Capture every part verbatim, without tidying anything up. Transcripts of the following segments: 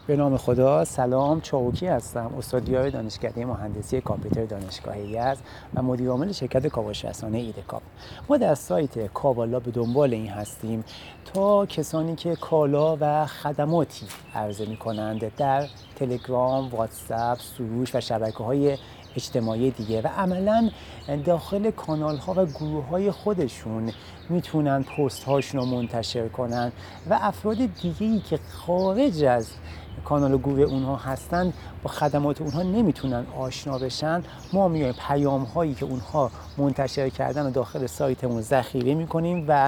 به نام خدا. سلام، چاوکی هستم، استادیار دانشکده مهندسی کامپیوتر دانشگاه یزد و مدیر عامل شرکت کاواش رسانه ایدکاپ. ما در سایت کاوالا به دنبال این هستیم تا کسانی که کالا و خدماتی عرضه می‌کنند در تلگرام، واتساپ، سروش و شبکه‌های اجتماعی دیگه و عملاً داخل کانال‌ها و گروه‌های خودشون میتونن پست هاشون رو منتشر کنن و افراد دیگه‌ای که خارج از کانال و گروه اونها هستن با خدمات اونها نمیتونن آشنا بشن. ما میایم پیام هایی که اونها منتشر کردن و داخل سایتمون ذخیره میکنیم و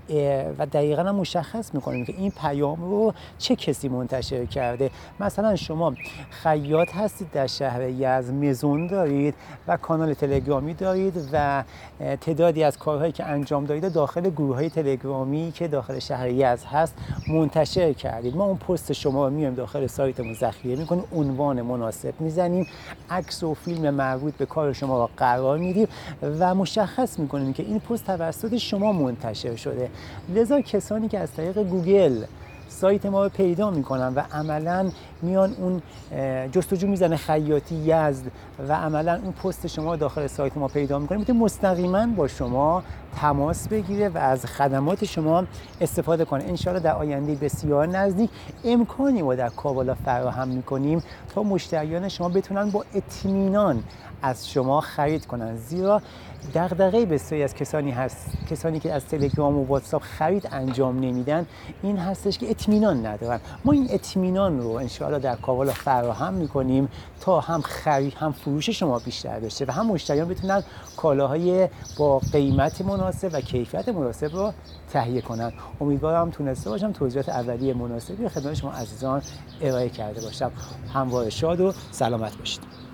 و دقیقاً هم مشخص میکنیم که این پیام رو چه کسی منتشر کرده. مثلا شما خیاط هستید، در شهر یزد مزون دارید و کانال تلگرامی دارید و تعدادی از کارهایی که انجام دادید داخل گروه های تلگرامی که داخل شهر یزد هست منتشر کردید. ما اون پست شما رو میایم داخل سایتمون ذخیره میکنیم، عنوان مناسب میزنیم، عکس و فیلم مربوط به کار شما رو قرار میدیم و مشخص میکنیم که این پست توسط شما منتشر شده. لذا کسانی که از طریق گوگل سایت ما رو پیدا میکنن و عملاً میان اون جستجو میزنه خیاطی یزد و عملاً اون پست شما داخل سایت ما پیدا میکنه، میتونه مستقیما با شما تماس بگیره و از خدمات شما استفاده کنه. انشاءالله در آینده بسیار نزدیک امکانی ما در کاوالا فراهم میکنیم تا مشتریان شما بتونن با اطمینان از شما خرید کنن، زیرا دغدغه بسیاری از کسانی هست کسانی که از تلگرام و واتساپ خرید انجام نمیدن این هستش که اطمینان ندارن. ما این اطمینان رو انشاءالله در کاوالا فراهم میکنیم تا هم خرید هم فروش شما بیشتر بشه و هم مشتریان بتونن کالاهای با قیمت مناسب و کیفیت مناسب رو تهیه کنن. امیدوارم تونسته باشم توضیحات اولیه مناسبی خدمت شما عزیزان ارائه کرده باشم. همواره شاد و سلامت باشید.